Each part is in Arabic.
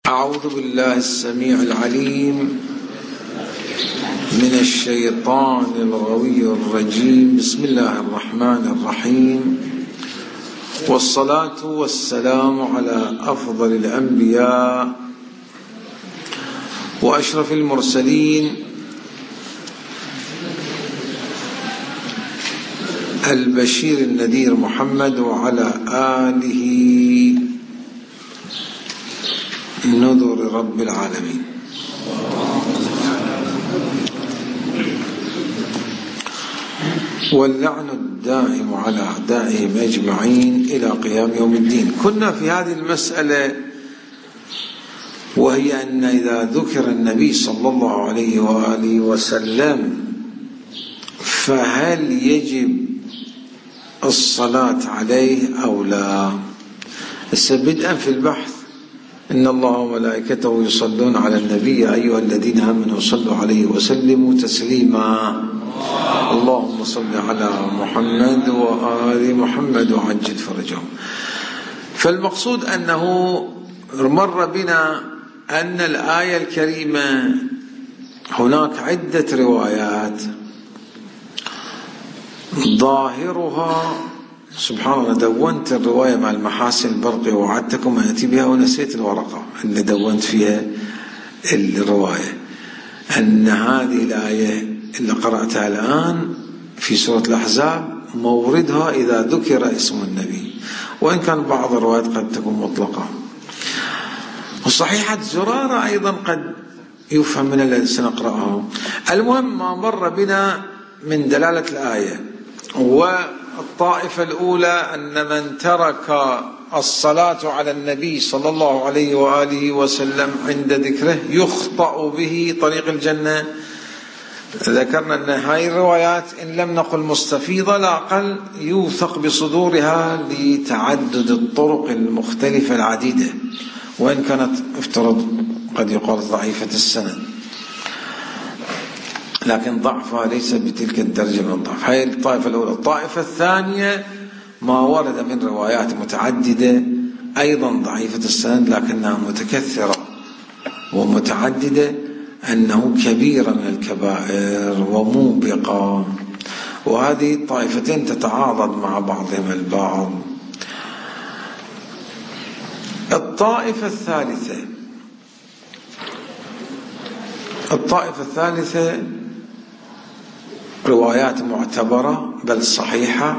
أعوذ بالله السميع العليم من الشيطان الغوي الرجيم. بسم الله الرحمن الرحيم، والصلاة والسلام على أفضل الأنبياء وأشرف المرسلين البشير النذير محمد وعلى آله نذر رب العالمين. واللعن الدائم على أعدائهم أجمعين إلى قيام يوم الدين. كنا في هذه المسألة، وهي أن إذا ذكر النبي صلى الله عليه وآله وسلم فهل يجب الصلاة عليه أو لا؟ بدءا في البحث: إن الله وملائكته يصلون على النبي يا أيها الذين آمنوا صلوا عليه وسلموا تسليما. اللهم صل على محمد وآل محمد وعجل فرجهم. فالمقصود أنه مر بنا أن الآية الكريمة هناك عدة روايات ظاهرها، سبحان الله، دونت الرواية مع المحاسن البرقي ووعدتكم أن أتي بها ونسيت الورقة اللي دونت فيها الرواية، أن هذه الآية اللي قرأتها الآن في سورة الأحزاب موردها إذا ذكر اسم النبي، وإن كان بعض الروايات قد تكون مطلقة. وصحيحة زرارة أيضا قد يفهم من الذي سنقرأه. المهم ما مر بنا من دلالة الآية، والطائفة الأولى أن من ترك الصلاة على النبي صلى الله عليه وآله وسلم عند ذكره يخطأ به طريق الجنة. ذكرنا أن هاي الروايات إن لم نقل مستفيضة لا أقل يوثق بصدورها لتعدد الطرق المختلفة العديدة، وإن كانت افترض قد يقال ضعيفة السند، لكن ضعفها ليس بتلك الدرجة من الضعف. هاي الطائفة الأولى. الطائفة الثانية ما ورد من روايات متعددة أيضا ضعيفة السند لكنها متكثرة ومتعددة، أنه كبيرة من الكبائر وموبقة، وهذه الطائفتين تتعاضد مع بعضهم البعض. الطائفة الثالثة روايات معتبرة بل صحيحة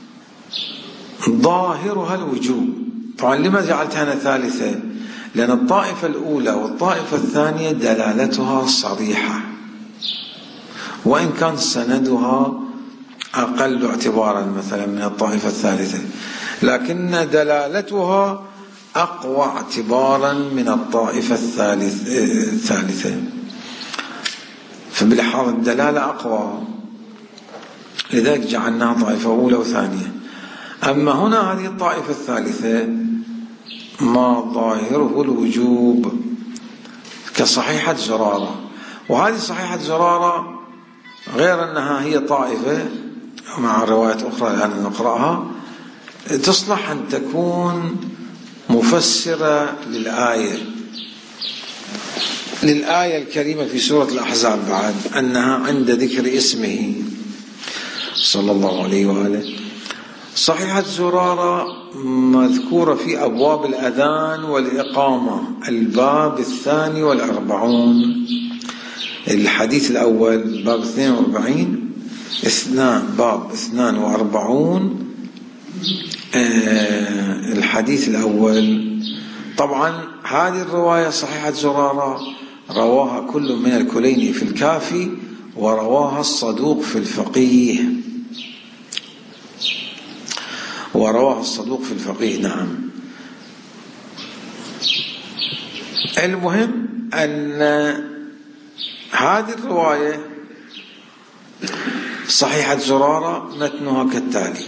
ظاهرها الوجوب. طبعا لما جعلتها أنا ثالثة؟ لأن الطائفة الأولى والطائفة الثانية دلالتها صريحة، وإن كان سندها أقل اعتبارا مثلا من الطائفة الثالثة، لكن دلالتها أقوى اعتبارا من الطائفة الثالثة، فبالحال الدلالة أقوى، لذلك جعلناها طائفة أولى وثانية. أما هنا هذه الطائفة الثالثة ما ظاهره الوجوب كصحيحة زرارة. وهذه صحيحة زرارة غير أنها هي طائفة مع روايات أخرى الآن نقرأها، تصلح أن تكون مفسرة للآية الكريمة في سورة الأحزاب، بعد أنها عند ذكر اسمه صلى الله عليه وآله. صحيحة زرارة مذكورة في أبواب الأذان والإقامة، الباب 42، الحديث الأول باب 42، باب 42 الحديث الأول. طبعا هذه الرواية صحيحة زرارة رواها كل من الكليني في الكافي، ورواها الصدوق في الفقيه، نعم. المهم أن هذه الرواية صحيحة زرارة متنها كالتالي: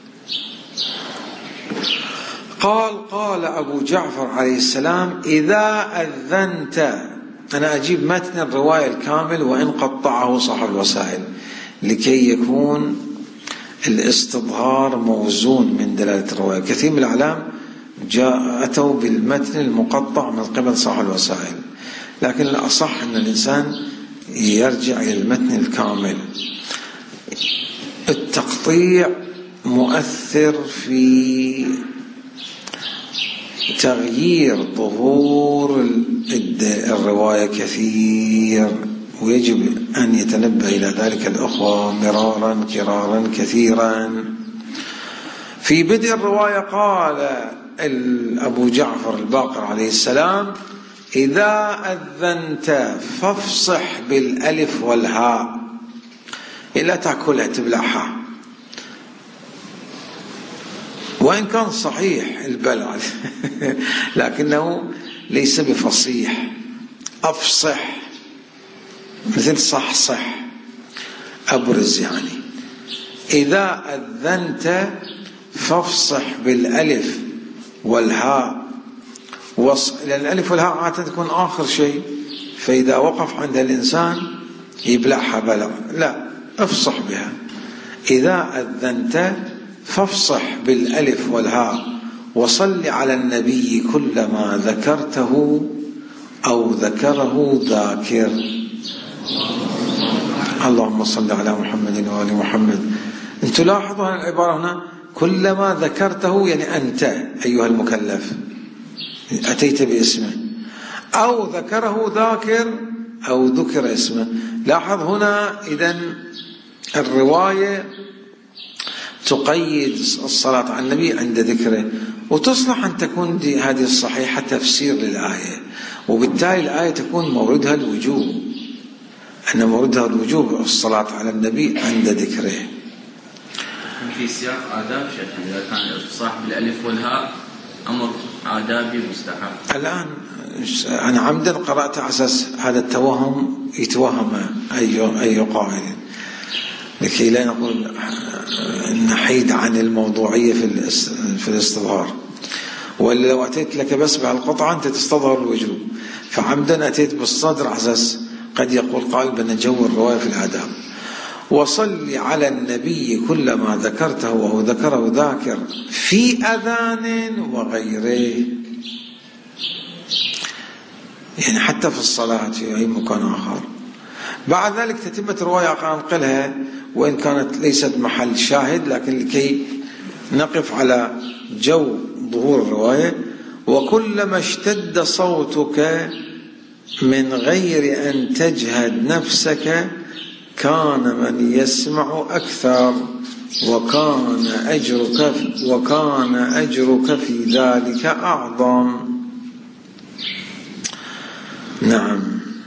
قال أبو جعفر عليه السلام: إذا أذنت. أنا أجيب متن الرواية الكامل وإن قطعه صاحب الوسائل لكي يكون الاستظهار موزون من دلالة الرواية. كثير من الأعلام أتوا بالمتن المقطع من قبل صاحب الوسائل، لكن الأصح أن الإنسان يرجع إلى المتن الكامل. التقطيع مؤثر في تغيير ظهور الرواية كثير، ويجب أن يتنبه إلى ذلك الأخوة مرارا كرارا كثيرا. في بدء الرواية قال أبو جعفر الباقر عليه السلام: إذا أذنت فافصح بالألف والهاء، لا تأكلها تبلعها، وإن كان صحيح البلع لكنه ليس بفصيح. أفصح مثل صحصح، أبرز يعني. إذا أذنت فافصح بالألف والهاء، لأن الألف والهاء عادة تكون آخر شيء، فإذا وقف عند الإنسان يبلعها بلع، لا، افصح بها. إذا أذنت فافصح بالألف والهاء، وصل على النبي كلما ذكرته أو ذكره ذاكر. اللهم صل على محمد وآل محمد. أنتم لاحظوا العبارة هنا كلما ذكرته، يعني أنت أيها المكلف أتيت باسمه، أو ذكره ذاكر أو ذكر اسمه. لاحظ هنا إذن الرواية تقيد الصلاة على النبي عند ذكره، وتصلح أن تكون هذه الصحيحة تفسير للآية، وبالتالي الآية تكون موردها الوجوب، أن موردها الوجوب الصلاة على النبي عند ذكره. في سياق آداب شيخنا، إذا كان الإفصاح بالألف والهاء أمر آدابي مستحب. الآن أنا عمدا قرأت على أساس هذا التوهم يتوهم أي قائل، لكي لا نقول نحيد عن الموضوعية في الاستظهار، ولا لو أتيت لك بس بهالقطعة أنت تستظهر الوجوب، فعمدا أتيت بالصدر على أساس قد يقول قائل بنجو الرواية في الآداب. وصل على النبي كلما ذكرته أو ذكره ذاكر في أذان وغيره، يعني حتى في الصلاة في أي مكان آخر. بعد ذلك تتمة رواية أنقلها وإن كانت ليست محل شاهد، لكن لكي نقف على جو ظهور الرواية: وكلما اشتد صوتك من غير أن تجهد نفسك كان من يسمع أكثر، وكان أجرك في ذلك أعظم. نعم.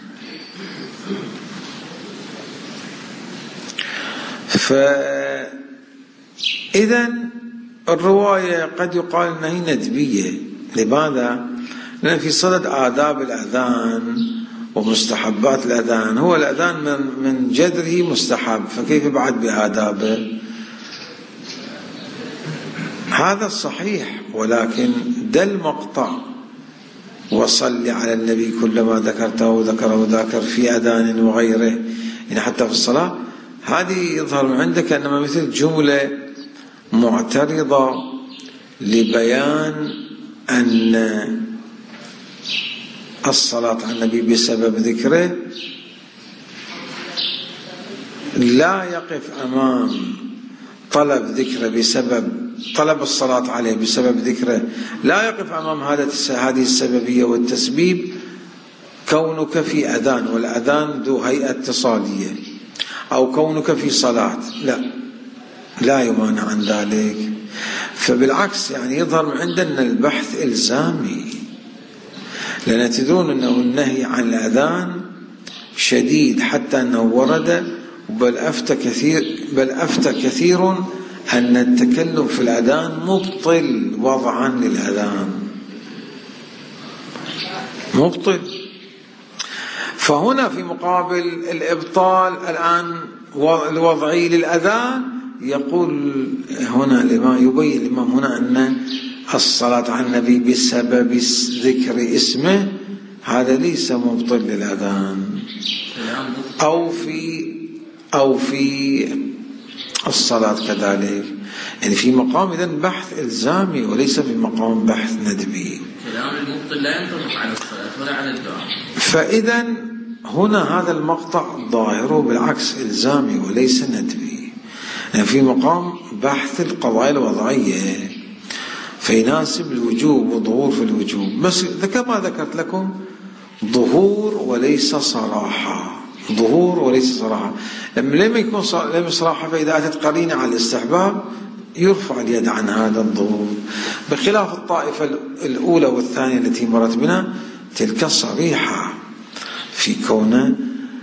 فإذن الرواية قد يقال أنها ندبية. لماذا؟ لأن في صدد آداب الأذان ومستحبات الأذان، هو الأذان من جذره مستحب، فكيف بعد بآدابه؟ هذا الصحيح، ولكن دل مقطع وصل على النبي كلما ذكرته ذكره ذاكر في أذان وغيره، يعني حتى في الصلاة، هذه يظهر من عندك أنما مثل جملة معترضة لبيان أن الصلاة على النبي بسبب ذكره لا يقف أمام طلب ذكره بسبب طلب الصلاة عليه بسبب ذكره، لا يقف أمام هذه السببية والتسبيب كونك في أذان، والأذان ذو هيئة اتصالية، أو كونك في صلاة، لا يمانع عن ذلك. فبالعكس يعني يظهر من عندنا البحث إلزامي، لأن تدرون أنه النهي عن الأذان شديد حتى أنه ورد بل أفتى كثير أن التكلم في الأذان مبطل وضعا للأذان، مبطل. فهنا في مقابل الإبطال الآن الوضعي للأذان، يقول هنا يبين الإمام هنا أن الصلاة على النبي بسبب ذكر اسمه هذا ليس مبطل للأذان، أو في الصلاة كذلك. يعني في مقام إذن بحث إلزامي وليس في مقام بحث ندبي. كلام المبطل لا ينطبق على الصلاة ولا على الدعاء. فإذا هنا هذا المقطع ظاهره بالعكس إلزامي وليس ندبي، يعني في مقام بحث القضايا الوضعية فيناسب الوجوب وظهور في الوجوب، بس كما ذكرت لكم ظهور وليس صراحة، ظهور وليس صراحة. لما يكون لم صراحة فإذا أتت قرينة على الاستحباب يرفع اليد عن هذا الظهور، بخلاف الطائفة الأولى والثانية التي مرت بنا تلك صريحة في كون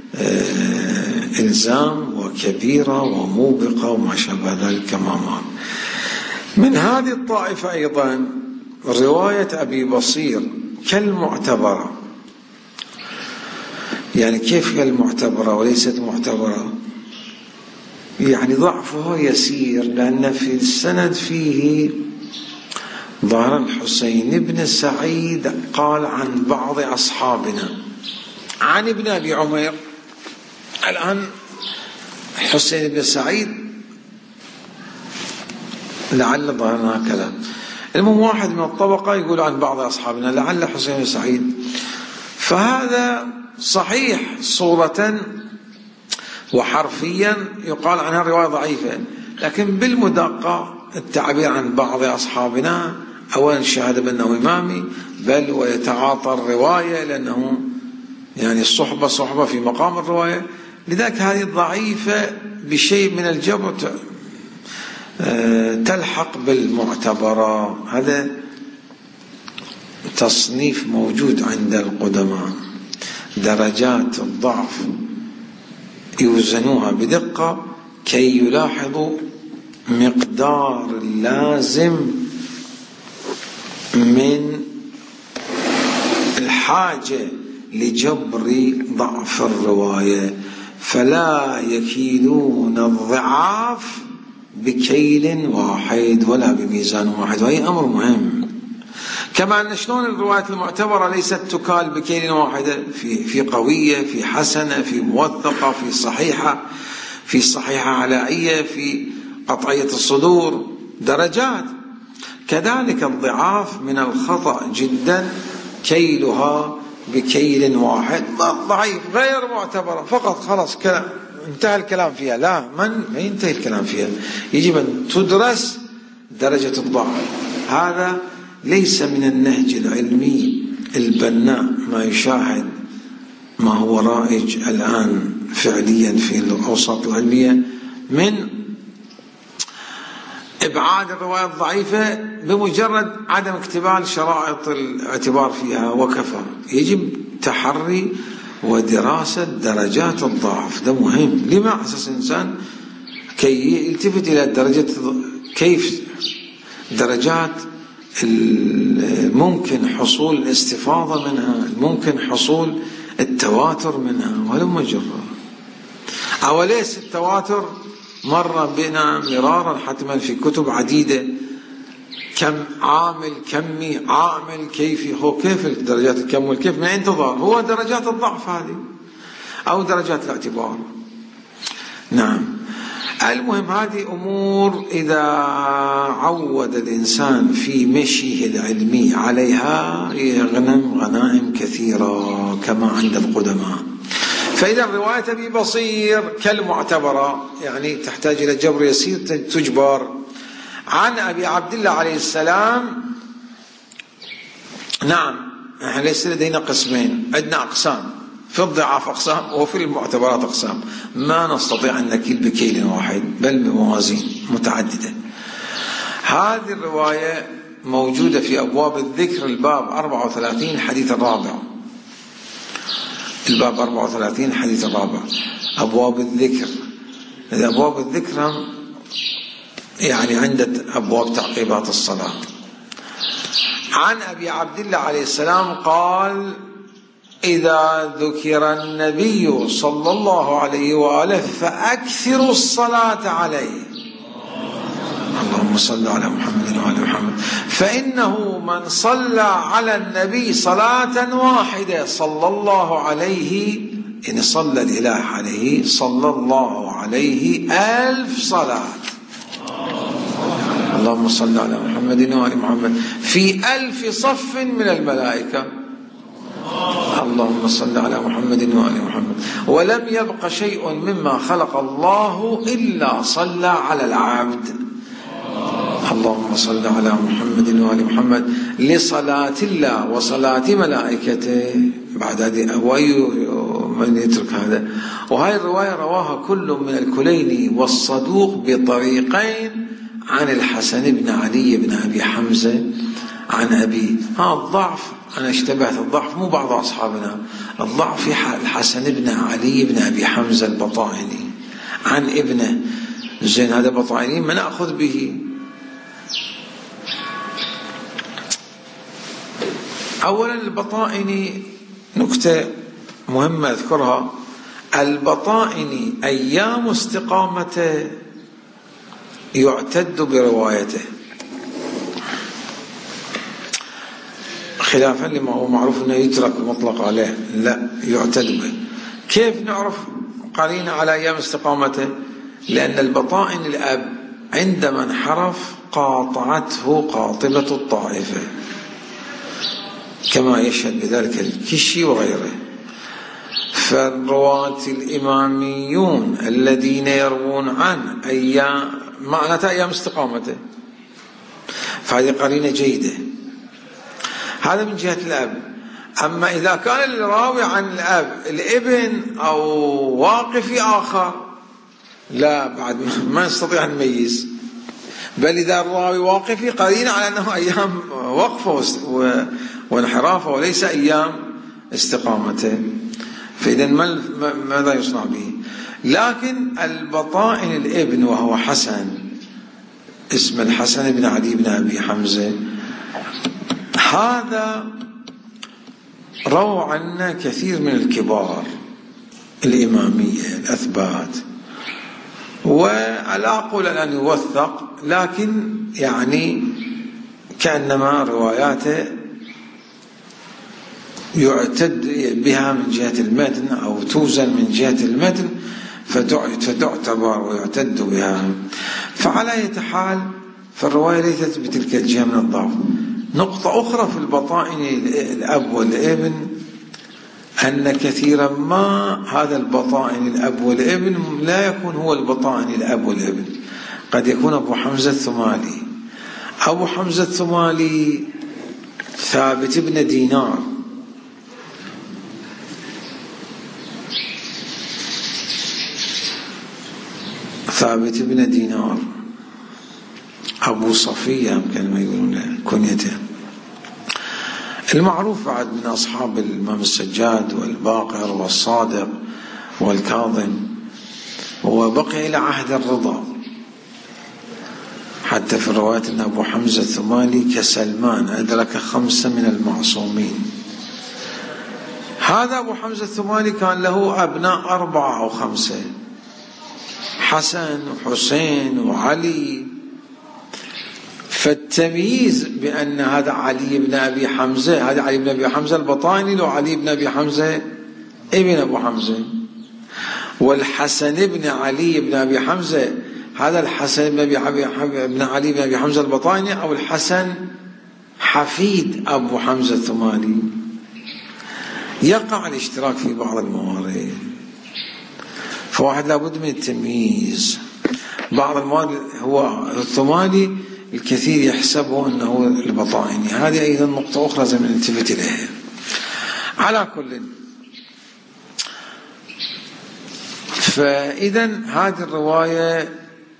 إلزام وكبيرة وموبقة وما شابه ذلك كما مر. من هذه الطائفة أيضا رواية أبي بصير كالمعتبرة. يعني كيف كالمعتبرة وليست معتبرة؟ يعني ضعفه يسير، لأن في السند فيه ظهر الحسين بن سعيد قال عن بعض أصحابنا عن ابن أبي عمير. الآن حسين بن سعيد لعل ظهرنا كلام، المهم واحد من الطبقة يقول عن بعض أصحابنا لعل حسين بن سعيد، فهذا صحيح صورة وحرفيا يقال عنها رواية ضعيفة، لكن بالمدقة التعبير عن بعض أصحابنا أولا الشهادة بأنه إمامي، بل ويتعاطى الرواية لأنه يعني الصحبة صحبة في مقام الرواية، لذلك هذه الضعيفة بشيء من الجبر تلحق بالمعتبرة. هذا تصنيف موجود عند القدماء، درجات الضعف يوزنوها بدقة كي يلاحظوا مقدار اللازم من الحاجة لجبر ضعف الرواية، فلا يكيلون الضعاف بكيل واحد ولا بميزان واحد، وهي أمر مهم. كما أن شلون الروايات المعتبرة ليست تكال بكيل واحد، في قوية، في حسنة، في موثقة، في صحيحة، في صحيحة علائية، في قطعية الصدور، درجات. كذلك الضعاف من الخطأ جدا كيلها بكيل واحد ضعيف غير معتبرة فقط، خلاص كلام انتهى الكلام فيها. لا، ما ينتهي الكلام فيها، يجب أن تدرس درجة الضعف. هذا ليس من النهج العلمي البناء ما يشاهد ما هو رائج الآن فعليا في الأوساط العلمية من إبعاد الرواية الضعيفة بمجرد عدم اكتمال شرائط الاعتبار فيها وكفى. يجب تحري ودراسة درجات الضعف، ده مهم. لما على أساس الإنسان كي يلتفت إلى درجة كيف درجات ممكن حصول الاستفاضة منها، ممكن حصول التواتر منها، ولما جرى أوليس التواتر مر بنا مرارا حتما في كتب عديدة، كم عامل كمي عامل كيفي، هو كيف درجات الكم والكيف من أين تظهر؟ هو درجات الضعف هذه أو درجات الاعتبار. نعم، المهم هذه أمور إذا عود الإنسان في مشيه العلمي عليها يغنم غنائم كثيرة كما عند القدماء. فإذا رواية أبي بصير كالمعتبرة يعني تحتاج إلى جبر يسير تجبر. عن أبي عبد الله عليه السلام، نعم احنا ليس لدينا قسمين، عندنا أقسام في الضعاف أقسام وفي المعتبرات أقسام، ما نستطيع أن نكيل بكيل واحد بل بموازين متعددة. هذه الرواية موجودة في أبواب الذكر الباب 34 حديث الرابع، الباب 34 حديث الرابع أبواب الذكر. أبواب الذكر يعني عند أبواب تعقيبات الصلاة. عن أبي عبد الله عليه السلام قال: إذا ذكر النبي صلى الله عليه وآله فأكثروا الصلاة عليه، اللهم صل على محمد وعلى محمد، فإنه من صلى على النبي صلاة واحدة صلى الله عليه، إن صلى الإله عليه صلى الله عليه 1000 صلاة. اللهم صل على محمد وآل محمد في 1000 صف من الملائكة. اللهم صل على محمد وآل محمد. ولم يبق شيء مما خلق الله إلا صلى على العبد. اللهم صل على محمد وآل محمد لصلاة الله وصلاة ملائكته. بعد هذه من يترك هذا. وهذه الرواية رواها كل من الكليني والصدوق بطريقين عن الحسن بن علي بن أبي حمزة عن أبي. الضعف أنا اشتبهت، الضعف مو بعض أصحابنا، الضعف في الحسن بن علي بن أبي حمزة البطائني عن ابنه. زين هذا بطائني ما نأخذ به. أولا البطائني نكتة مهمة أذكرها، البطائني أيام استقامته يعتد بروايته، خلافا لما هو معروف أنه يترك مطلق عليه، لا يعتد به. كيف نعرف قرينة على أيام استقامته؟ لأن البطائن الأب عندما انحرف قاطعته قاطبة الطائفة كما يشهد بذلك الكشي وغيره. فالرواة الإماميون الذين يروون عن أيام معناتها أيام استقامته، فهذه قرينة جيدة. هذا من جهة الأب. أما إذا كان الراوي عن الأب الابن أو واقفي آخر لا، بعد ما نستطيع أن نميز. بل إذا الراوي واقفي قرينة على أنه أيام وقفه وانحرافه وليس أيام استقامته، فإذا ماذا يصنع به؟ لكن البطائن الابن وهو حسن، اسم الحسن بن علي بن أبي حمزة، هذا روى عنا كثير من الكبار الإمامية الأثبات، ولا أقول أن يوثق، لكن يعني كأنما رواياته يعتد بها من جهة المتن أو توزن من جهة المتن فتعتبر ويعتد بها. فعلى أي حال فالرواية ليست بتلك الجهة من الضعف. نقطة أخرى في البطائن الأب والابن أن كثيرا ما هذا البطائن الأب والابن لا يكون هو البطائن الأب والابن، قد يكون أبو حمزة الثمالي. أبو حمزة الثمالي ثابت بن دينار، ثابت بن دينار أبو صفية يمكن ما يقولون كنيته، المعروف بعد من أصحاب الإمام السجاد والباقر والصادق والكاظم، وبقي إلى عهد الرضا. حتى في الروايات أن أبو حمزة الثمالي كسلمان أدرك 5 من المعصومين. هذا أبو حمزة الثمالي كان له أبناء 4 أو 5، حسن وحسين وعلي. فالتمييز بأن هذا علي بن أبي حمزة، هذا علي بن أبي حمزة البطائني وعلي بن أبي حمزة ابن أبو حمزة، والحسن بن علي بن أبي حمزة هذا الحسن بن علي بن أبي حمزة البطائني، أو الحسن حفيد أبو حمزة الثمالي. يقع الاشتراك في بعض الموارد، فواحد لابد من التمييز. بعض الموارد هو الثمالي الكثير يحسبه أنه البطائني، هذه أيضا نقطة أخرى زي ما نلتفت إليها. على كل، فإذا هذه الرواية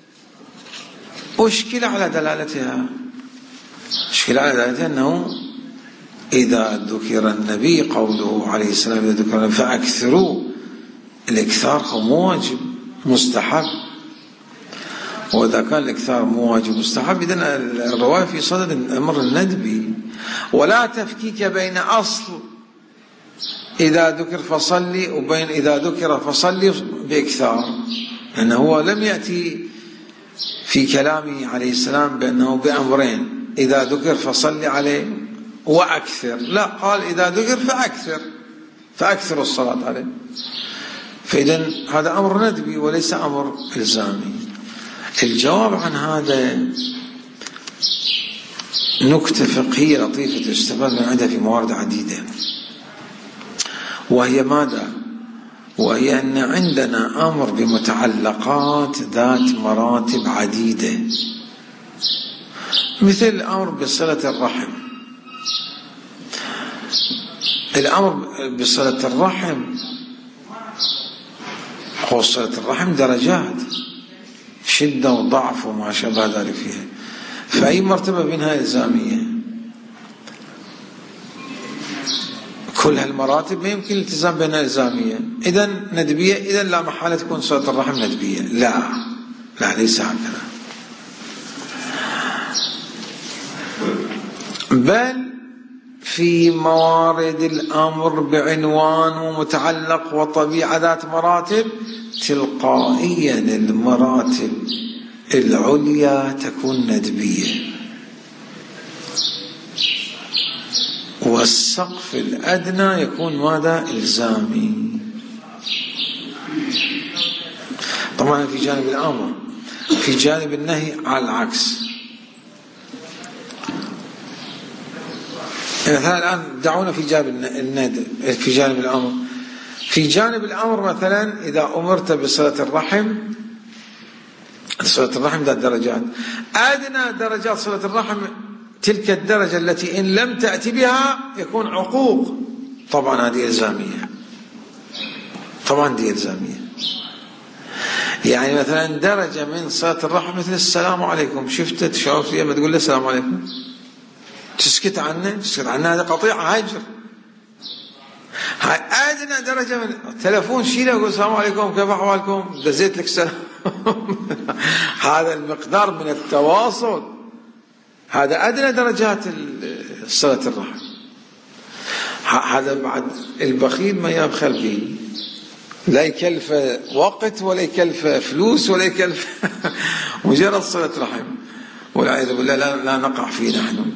أشكل على دلالتها، أشكل على دلالتها أنه إذا ذكر النبي قوله عليه السلام إذا ذكر النبي فأكثروا، الإكثار مو واجب مستحب، وإذا كان الإكثار مو واجب مستحب إذن الرواية في صدد الأمر الندبي. ولا تفكيك بين أصل إذا ذكر فصلي وبين إذا ذكر فصلي بإكثار، لأنه هو لم يأتي في كلامه عليه السلام بأنه بأمرين، إذا ذكر فصلي عليه وأكثر، لا، قال إذا ذكر فأكثر الصلاة عليه. فإذن هذا أمر ندبي وليس أمر إلزامي. الجواب عن هذا نكتة فقهية لطيفة يستفاد من عندها في موارد عديدة، وهي ماذا؟ وهي أن عندنا أمر بمتعلقات ذات مراتب عديدة، مثل الأمر بصلة الرحم. الأمر بصلة الرحم هو صلة الرحم درجات، شدة وضعف وما شابه ذلك فيها، فأي مرتبة منها إلزامية. كل هالمراتب ما يمكن الالتزام بينها إلزامية، إذن ندبية، إذن لا محالة تكون صلة الرحم ندبية. لا ليس هكذا، بل في موارد الأمر بعنوان ومتعلق وطبيعة ذات مراتب، تلقائيا المراتب العليا تكون ندبية، والسقف الأدنى يكون ماذا؟ إلزامي. طبعا في جانب الأمر، في جانب النهي على العكس. مثلا الآن دعونا في جانب الندب، في جانب الأمر. في جانب الأمر مثلا إذا أمرت بصلة الرحم، صلة الرحم ذات درجات، أدنى درجات صلة الرحم تلك الدرجة التي إن لم تأتي بها يكون عقوق. طبعا هذه إلزامية، طبعا دي إلزامية. يعني مثلا درجة من صلة الرحم مثل السلام عليكم، شفت تشعر فيها ما تقول له السلام عليكم، تسكت عنه هذا قطيع هاجر. هاي أدنى درجة من التلفون، شيله وقول السلام عليكم كيف أحوالكم، دزيت لك سلام. هذا المقدار من التواصل، هذا أدنى درجات صلة الرحم. هذا بعد البخيل ما يبخل به، لا يكلف وقت ولا يكلف فلوس ولا يكلف مجرد صلة رحم، والعياذ بالله لا نقع فيه نحن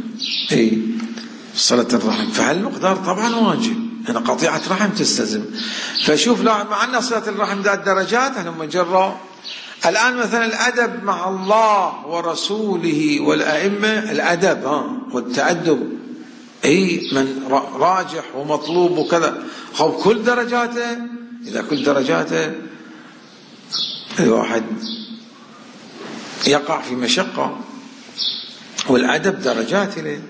صلة الرحم. فهالمقدار طبعا واجب، أنا قطيعة رحم تستلزم. فشوف مع أن صلة الرحم ذات درجات احنا مجرد. الآن مثلا الأدب مع الله ورسوله والأئمة، الأدب والتأدب من راجح ومطلوب وكذا. كل درجاته، إذا كل درجاته الواحد يقع في مشقة، والأدب درجات له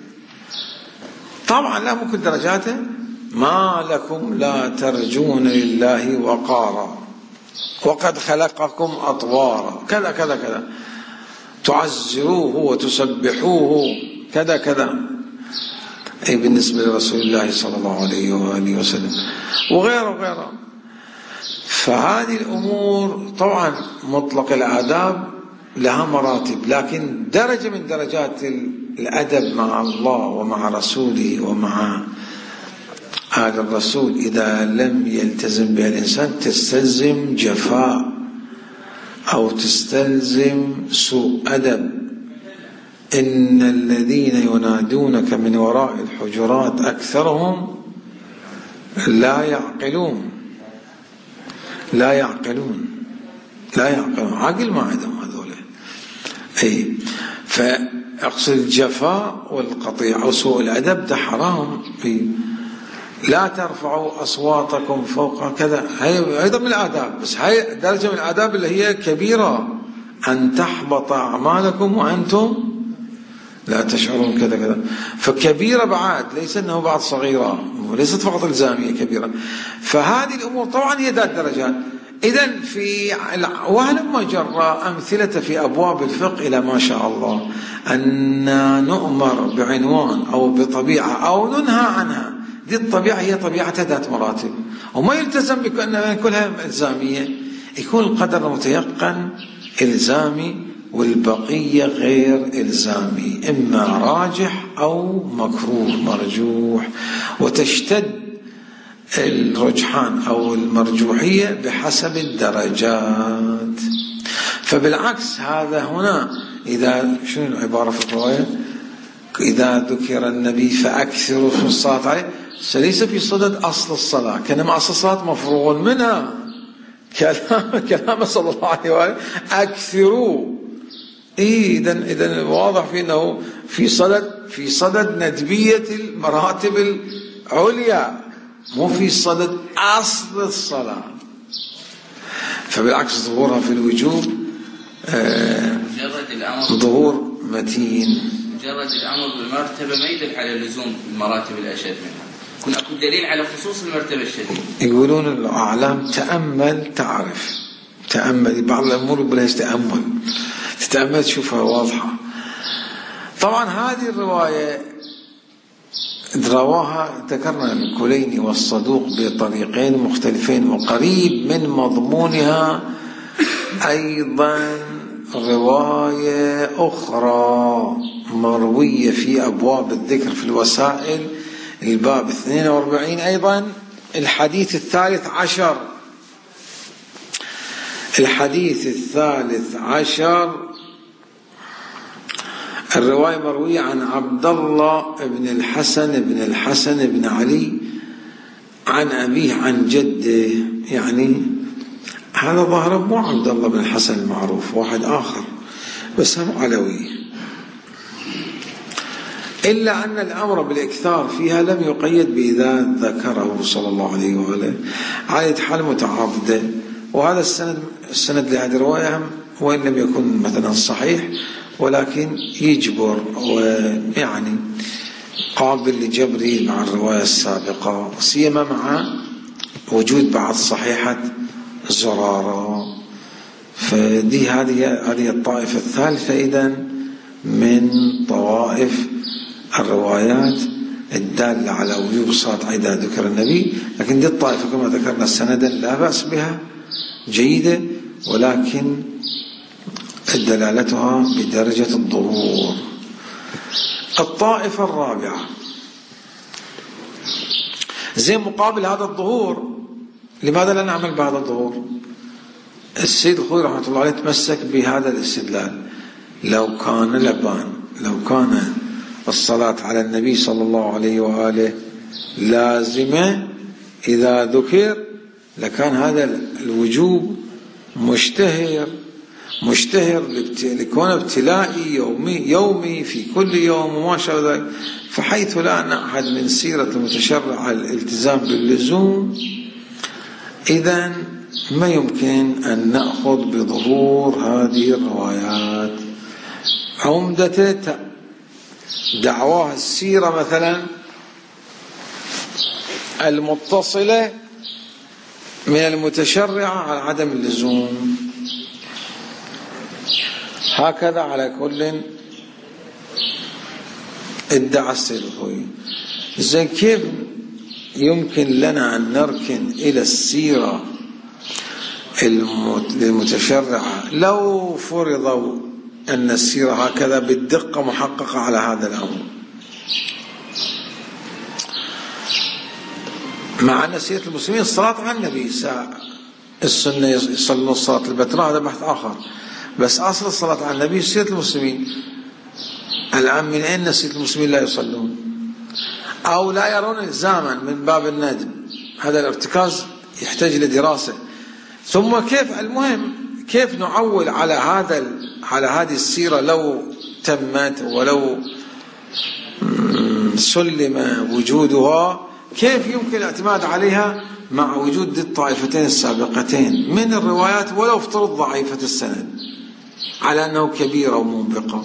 طبعا، لا مو كل درجاته. ما لكم لا ترجون لله وقارا وقد خلقكم أطوارا كذا كذا كذا، تعزروه وتسبحوه كذا كذا، بالنسبة لرسول الله صلى الله عليه وآله وسلم وغيره وغيره. فهذه الأمور طبعا مطلق الآداب لها مراتب، لكن درجة من درجات الأدب مع الله ومع رسوله ومع هذا الرسول إذا لم يلتزم بها الإنسان تستلزم جفاء أو تستلزم سوء أدب. إن الذين ينادونك من وراء الحجرات أكثرهم لا يعقلون، لا يعقلون، لا يعقلون، عقل ما عندهم هذول. فأقصد الجفاء والقطيع وسوء الأدب ده حرام. لا ترفعوا أصواتكم فوق كذا، هي أيضا من الآداب، بس هي درجة من الآداب اللي هي كبيرة، أن تحبط أعمالكم وأنتم لا تشعرون كذا كذا. فكبيرة بعد، ليس أنه بعد صغيرة، وليست فقط إلزامية، كبيرة. فهذه الأمور طبعا هي ذات درجات. إذن في وهلما جرى أمثلة في أبواب الفقه إلى ما شاء الله، أن نؤمر بعنوان أو بطبيعة أو ننهى عنها، دي الطبيعة هي طبيعة ذات مراتب، وما يلتزم بأن كلها إلزامية، يكون القدر متيقن إلزامي والبقية غير إلزامي، إما راجح أو مكروه مرجوح، وتشتد الرجحان أو المرجوحية بحسب الدرجات. فبالعكس هذا هنا إذا شنو العبارة في الرواية؟ إذا ذكر النبي فأكثروا في الصلاة عليه، ليس في صدد أصل الصلاة، كانما أصل الصلاة مفروغ منها، كلام صلى الله عليه وآله، أكثروا إذن واضح في أنه في صدد ندبية المراتب العليا، مو في صدد أصل الصلاة. فبالعكس ظهورها في الوجوب ظهور متين. مجرد الأمر بالمرتبة ما يدل على لزوم المراتب الأشد منها، يكون أكو دليل على خصوص المرتبة الشديدة. يقولون الأعلام تأمل تعرف، تأمل بعض الأمور بلاش تتأمل تشوفها واضحة. طبعا هذه الرواية رواها ذكرنا الكليني والصدوق بطريقين مختلفين، وقريب من مضمونها أيضا رواية أخرى مروية في أبواب الذكر في الوسائل الباب 42 أيضا الحديث الثالث عشر الرواية مروية عن عبد الله بن الحسن بن علي عن أبيه عن جده. يعني هذا ظاهر مو عبد الله بن الحسن المعروف، واحد آخر بس هم علوي، إلا أن الأمر بالإكثار فيها لم يقيد بإذا ذكره صلى الله عليه وآله، عادة حال متعاضدة. وهذا السند لهذه الرواية وإن لم يكن مثلا صحيح ولكن يجبر ويعني قابل لجبره مع الرواية السابقة، سيما مع وجود بعض صحيحة زرارة. فدي هذه الطائفة الثالثة إذن من طوائف الروايات الدالة على وجوب الصلاة إذا ذكر النبي. لكن دي الطائفة كما ذكرنا سندا لا بأس بها جيدة، ولكن دلالتها بدرجة الظهور. الطائفة الرابعة زي مقابل هذا الظهور، لماذا لا نعمل بهذا الظهور؟ السيد الخوئي رحمة الله عليه تمسك بهذا الاستدلال. لو كان الصلاة على النبي صلى الله عليه وآله لازمة إذا ذكر لكان هذا الوجوب مشتهر لكون ابتلائي يومي في كل يوم وما شابه ذلك. فحيث لا نعهد من سيرة المتشرع الالتزام باللزوم، إذن ما يمكن أن نأخذ بظهور هذه الروايات. عمدة دعواها السيرة مثلا المتصلة من المتشرعة على عدم اللزوم، هكذا على كل ادعى السيد الخوئي. زين كيف يمكن لنا أن نركن إلى السيرة المتشرعة لو فرضوا أن السيرة هكذا بالدقة محققة على هذا الأمر، مع أن سيرة المسلمين الصلاة على النبي السنة يصلون الصلاة البتراء، هذا بحث آخر، بس أصل الصلاة على النبي سيرة المسلمين. الآن من أين سيرة المسلمين لا يصلون أو لا يرون إلزاما من باب الندب؟ هذا الارتكاز يحتاج لدراسة. ثم كيف نعول على هذه السيرة لو تمت ولو سلم وجودها، كيف يمكن الاعتماد عليها مع وجود الطائفتين السابقتين من الروايات ولو افترض ضعيفة السند على أنه كبيرة ومنبقة؟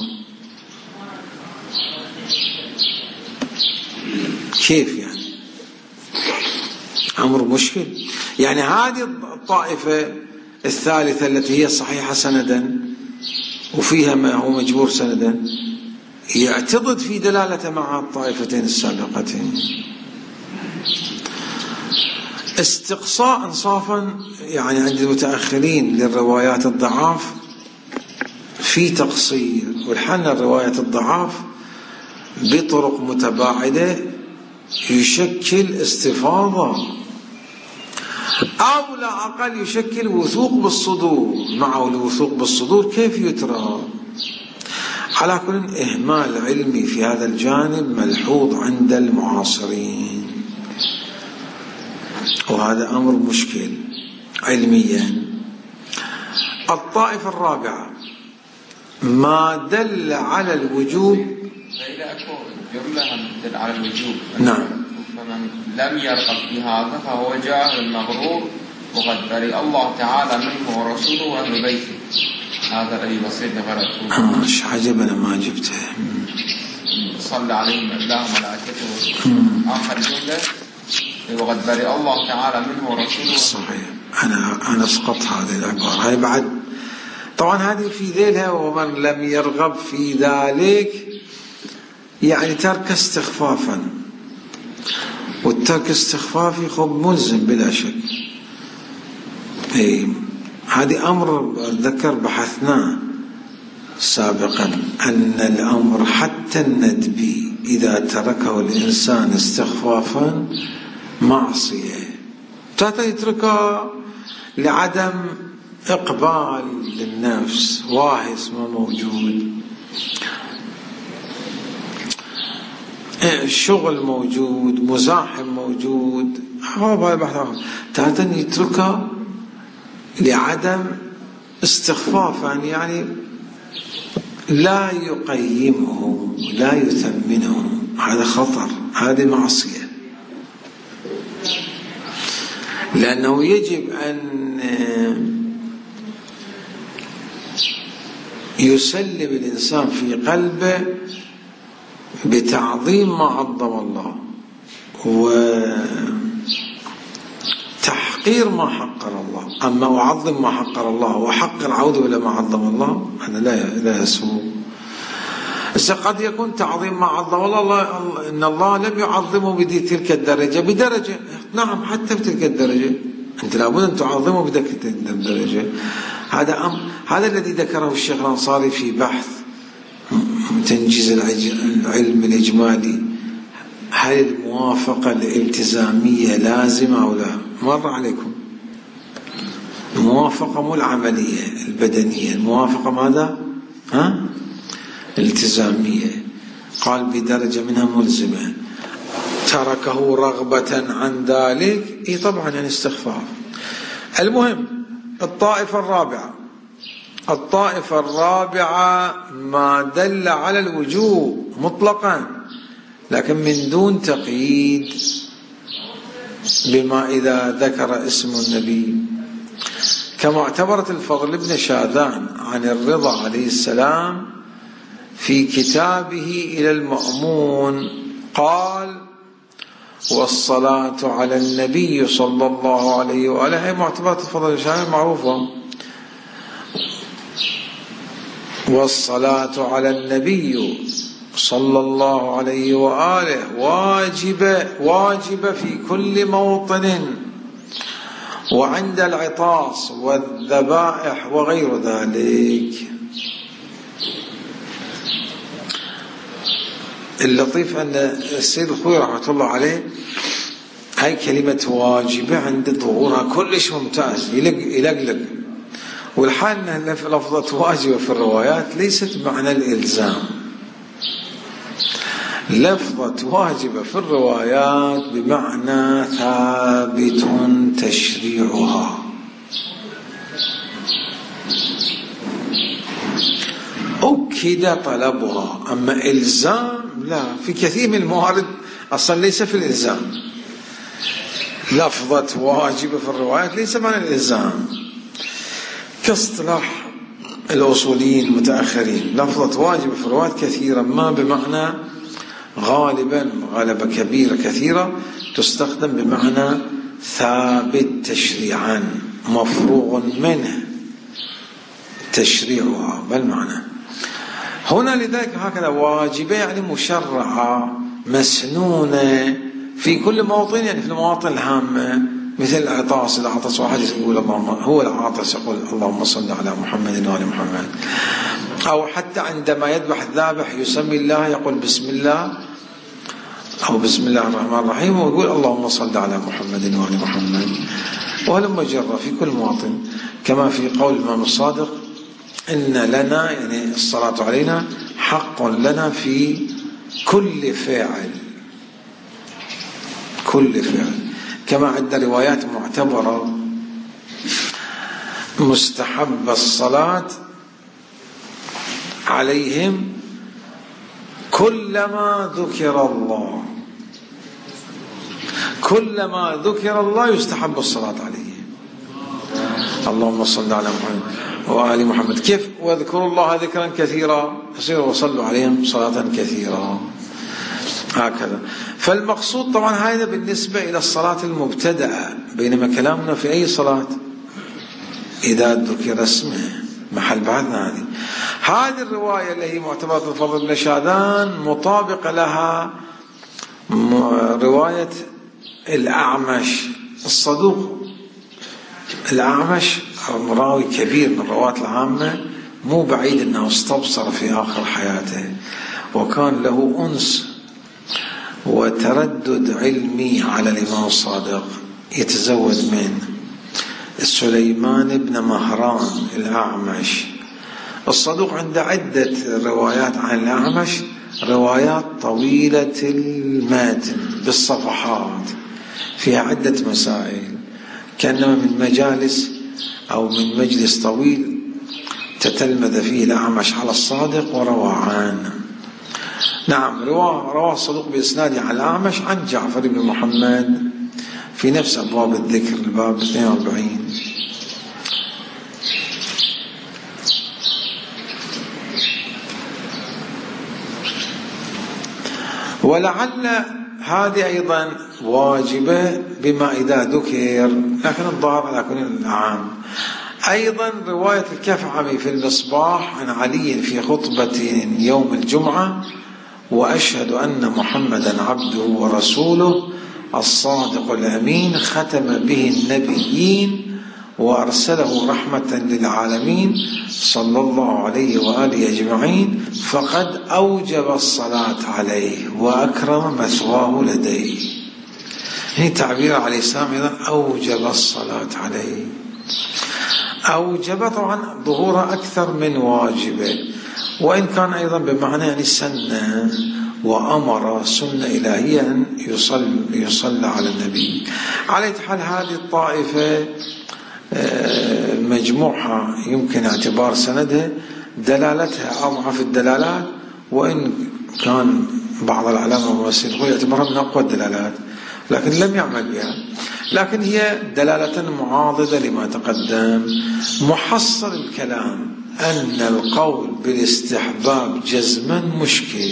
كيف يعني؟ أمر مشكل. يعني هذه الطائفة الثالثة التي هي صحيحة سندا وفيها ما هو مجبور سندا يعتضد في دلالته مع الطائفتين السابقتين. استقصاء انصافا يعني عند المتأخرين للروايات الضعاف في تقصير، والحل الروايات الضعاف بطرق متباعدة يشكل استفاضة أو لا أقل يشكل وثوق بالصدور. مع الوثوق بالصدور كيف يترى؟ على كل إهمال علمي في هذا الجانب ملحوظ عند المعاصرين، وهذا أمر مشكل علميا. الطائفة الرابعة ما دل على الوجوب. فإذا أكو جملة تدل على الوجوب. نعم. فمن لم يرغب في هذا فهو جاهل مغرور وقد برئ الله تعالى منه ورسوله وأهل بيته. هذا الذي بصير غلط. ايش عجب انا ما جبته. صلى عليهم الله وملائكته. آخر جملة وقد برئ الله تعالى منه ورسوله. صحيح. أنا أسقط هذه العبارة. هاي بعد طبعا هذه في ذيلها ومن لم يرغب في ذلك يعني ترك استخفافا، والترك استخفافي خب ملزم بلا شك. هذه أمر ذكر بحثناه سابقا أن الأمر حتى الندبي إذا تركه الإنسان استخفافا معصية، يتركها لعدم إقبال للنفس، واهس ما موجود، الشغل موجود، مزاحم موجود، تارة يتركها لعدم استخفافا يعني لا يقيمه لا يثمنه. هذا خطر، هذه معصية، لأنه يجب أن يسلم الإنسان في قلبه بتعظيم ما عظم الله وتحقير ما حقر الله. أما أعظم ما حقر الله وحقر عوده إلى ما عظم الله هذا لا يسوء. قد يكون تعظيم ما عظم الله إن الله لم يعظمه بتلك الدرجة، بدرجة نعم حتى بتلك الدرجة أنت لابد أن تعظمه بتلك الدرجة. هذا الذي ذكره الشيخ الأنصاري في بحث تنجيز العلم الإجمالي. هل الموافقة الالتزامية لازمة أو لا؟ مر عليكم الموافقة مو العملية البدنية، الموافقة ماذا؟ الالتزامية. قال بدرجة منها ملزمة، تركه رغبة عن ذلك طبعا يعني استخفاف. المهم الطائفة الرابعة ما دل على الوجوب مطلقا لكن من دون تقييد بما إذا ذكر اسم النبي، كما اعتبرت الفضل بن شاذان عن الرضا عليه السلام في كتابه إلى المأمون قال والصلاة على النبي صلى الله عليه وآله. هي معتبرة الفضل بن شاذان معروفة. والصلاة على النبي صلى الله عليه وآله واجب في كل موطن وعند العطاس والذبائح وغير ذلك. اللطيف أن السيد الخوي رحمة الله عليه هاي كلمة واجبة عند ظهورها كلش ممتاز يلقلق، والحال أن لفظة واجبة في الروايات ليست بمعنى الإلزام. لفظة واجبة في الروايات بمعنى ثابت تشريعها. أكد طلبها، أما إلزام لا. في كثير من الموارد أصلا ليس في الإلزام. لفظة واجبة في الروايات ليس معنى الإلزام كاصطلاح الأصوليين المتأخرين. لفظة واجبة في الروايات كثيرا ما بمعنى غالبا غالبا كبيرة كثيرة تستخدم بمعنى ثابت تشريعا مفروغ منه تشريعها. ما المعنى هنا؟ لذلك هكذا واجبة يعني مشرعة مسنونة في كل موطن، يعني في المواطن الهامة مثل العطاس. إذا عطس واحد يقول اللهم، هو العاطس يقول اللهم صل على محمد وآل محمد. أو حتى عندما يذبح الذابح يسمي الله يقول بسم الله أو بسم الله الرحمن الرحيم ويقول اللهم صل على محمد وآل محمد. ولما جرى في كل مواطن كما في قول الإمام الصادق إن لنا يعني الصلاة علينا حق لنا في كل فعل كما عند روايات معتبرة مستحب الصلاة عليهم كلما ذكر الله، كلما ذكر الله يستحب الصلاة عليهم. اللهم صل على محمد وآل محمد. كيف؟ واذكروا الله ذكرا كثيرا، يصير وصلوا عليهم صلاة كثيرا، هكذا. فالمقصود طبعا هذا بالنسبة إلى الصلاة المبتدأة، بينما كلامنا في أي صلاة؟ إذا ذكر اسمه، محل بعدنا هذه الرواية اللي هي معتبرة الفضل بن شاذان مطابقة لها رواية الأعمش الصدوق. الأعمش راوي كبير من الرواة العامة، مو بعيد أنه استبصر في آخر حياته، وكان له أنس وتردد علمي على الإمام الصادق، يتزود من سليمان بن مهران الأعمش. الصدوق عنده عدة روايات عن الأعمش، روايات طويلة المتن بالصفحات، فيها عدة مسائل، كأنما من مجالس أو من مجلس طويل تتلمذ فيه الأعمش على الصادق وروى عنه. نعم، رواه الصدوق بإسناده عن الأعمش عن جعفر بن محمد في نفس أبواب الذكر، الباب 42. ولعل هذه أيضا واجبة بما إذا ذكر، لكن الظاهر على كل العام. أيضا رواية الكفعمي في المصباح عن علي في خطبة يوم الجمعة: وأشهد أن محمدا عبده ورسوله الصادق الأمين، ختم به النبيين وأرسله رحمة للعالمين صلى الله عليه وآله أجمعين، فقد أوجب الصلاة عليه وأكرم مثواه لديه. هي تعبير عليه السلام أيضا أوجب الصلاة عليه. أوجب طبعا ظهور أكثر من واجبه، وإن كان أيضا بمعنى يعني سنة، وأمر سنة إلهية أن يصلى على النبي. على حال هذه الطائفة مجموعة يمكن اعتبار سندها دلالتها أضعف الدلالات، وإن كان بعض العلماء والمفسرين يعتبرها من أقوى الدلالات، لكن لم يعمل بها. لكن هي دلالة معاضدة لما تقدم. محصل الكلام أن القول بالاستحباب جزما مشكل،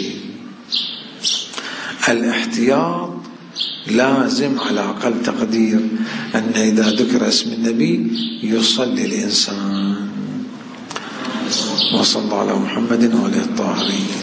الاحتياط لازم على أقل تقدير أن إذا ذكر اسم النبي يصلي الإنسان. وصلى الله على محمد وآله الطاهرين.